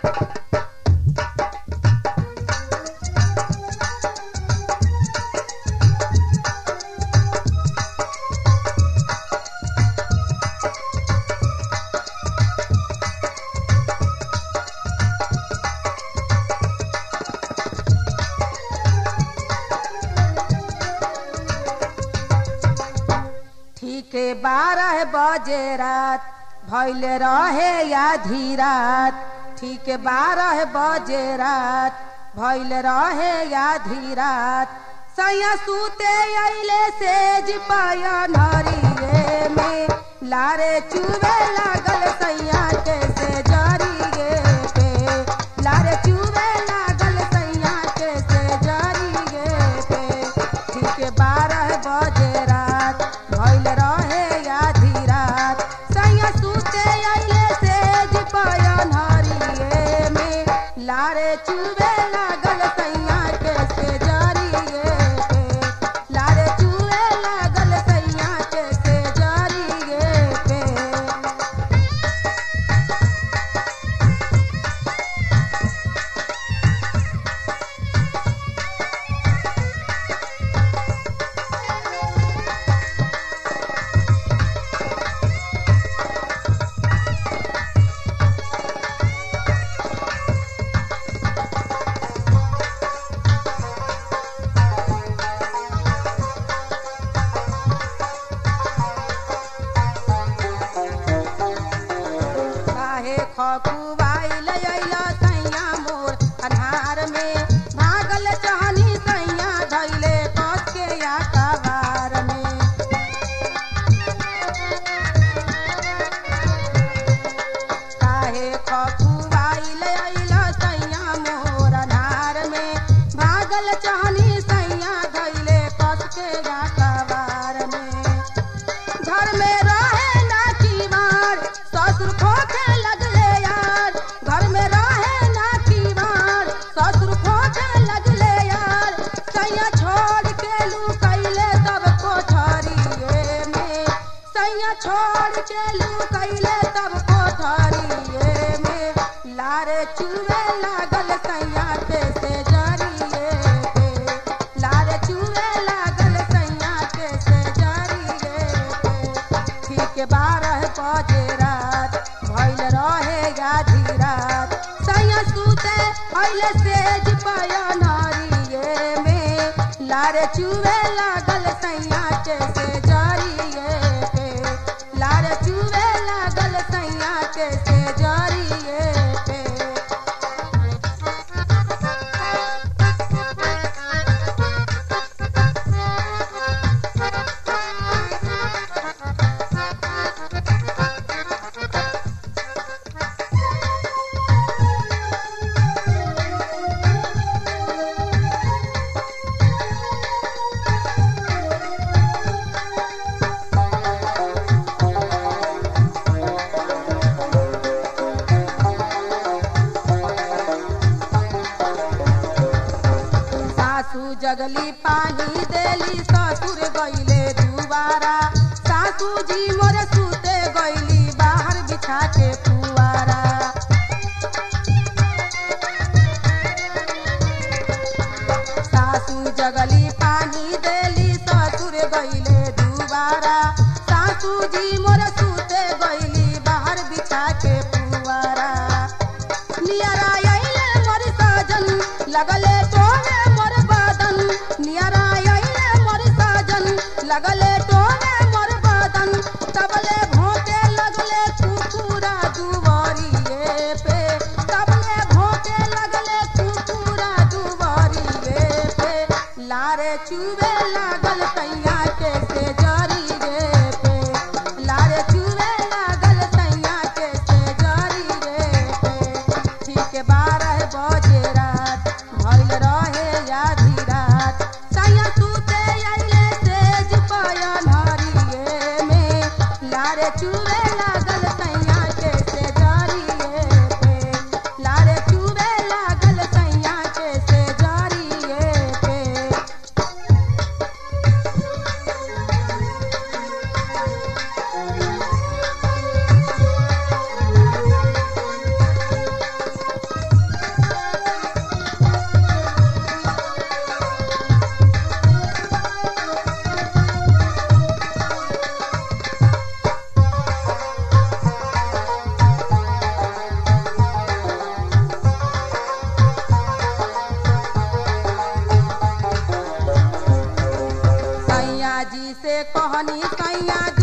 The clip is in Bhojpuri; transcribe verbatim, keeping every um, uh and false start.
के बारह बजे रात भइल रहे आधी रात, ठीक बारह बजे रात भइल रहे आधी रात। सैया सूते अइले सेज पायन हरिये में, लारे चुवे लागल सैया के से जरिए पे, लारे चुवे लागल सैया के से जरिए पे। ठीक बारह बजे रात भइल रहे आधी रात, सैया सूते अइले सेज पायन हरिये में, लारे चुवे लागल सैया के से जरिए पे, लारे चुवे लागल सैया के से जरिए पे। खकुआइल अइला सैया मोर अन्हार में, भागल चहनी सैया धइले कस के या कबार में। काहे खकुआइल अइला सैया मोर अन्हार में, भागल चहनी सैया धइले कस के या कबार में। घर में रहे ना कीवाड़ ससुर खोखे लगले यार, घर में रहे ना कीवाड़ ससुर खोखे लगले यार। सैया छोड़ के लुकैले तब कोठरिये में, सैया छोड़ के लुकैले तब कोठरिये में, लारे चुवे लागल सैया के से जरिए पे, लारे चुवे लागल सैया के से जरिए पे। ठीक बारह बजे रात भइल रहे आधी रात, सैया सूते अइले सेज पायन हरिये में, लारे चुवे लागल सैया के से जरिए पे, लारे चुवे लागल सैया के से जरिए पे। सासू जगली पानी देली ससुर गइले दुबारा, सासू जी मोर सूते गइली बाहर बिछा के पुआरा। सासू जगली पानी देली ससुर गइले दुबारा, सासू जी मोर सूते गइली बाहर बिछा के पुआरा। नियरा अइले मोर साजन लगले टोवे मोर बदन, नियरा अइले मोर साजन लगले टोवे मोर बदन, तबले भोंके लगले कुकुरा दुवरिये पे, तबले भोंके लगले कुकुरा दुवरिये पे, लारे चुवे लागल सैया के से जरिए पे, लारे चुवे लागल सैया के से जरिए पे। ठीक बारह बजे रात भइल रहे आधी रात, सैया सूते अइले सेज पायन हरिये में, लारे चुवे लागल सैया के से जरिए पे, लारे चुवे लागल सैया के से जरिए पे। कहनी सैया